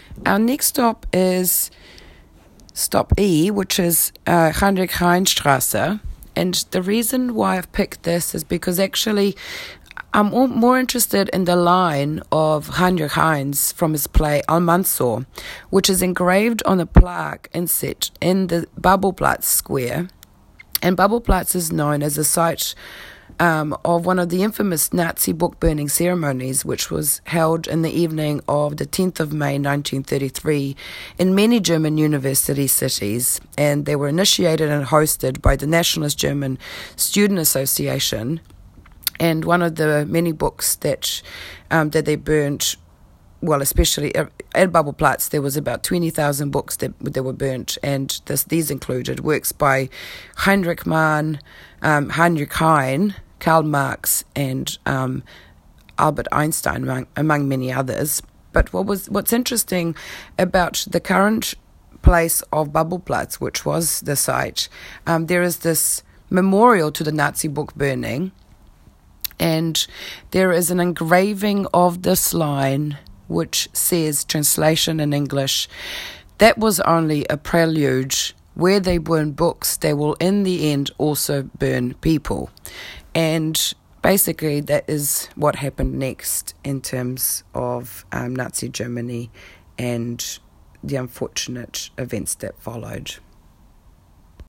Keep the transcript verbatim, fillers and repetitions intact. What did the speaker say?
Our next stop is stop E, which is uh, Heinrich-Heine-Straße. And the reason why I've picked this is because actually I'm more interested in the line of Heinrich Heinz from his play Almansor, which is engraved on a plaque inset in the Babelplatz square. And Babelplatz is known as a site um, of one of the infamous Nazi book burning ceremonies, which was held in the evening of the tenth of May nineteen thirty-three in many German university cities. And they were initiated and hosted by the Nationalist German Student Association. And one of the many books that um, that they burnt, well, especially at Babelplatz, there was about twenty thousand books that, that were burnt, and this, these included works by Heinrich Mann, um, Heinrich Heine, Karl Marx, and um, Albert Einstein, among, among many others. But what was what's interesting about the current place of Babelplatz, which was the site, um, there is this memorial to the Nazi book burning. And there is an engraving of this line which says, translation in English, "That was only a prelude. Where they burn books, they will in the end also burn people." And basically that is what happened next in terms of um, Nazi Germany and the unfortunate events that followed.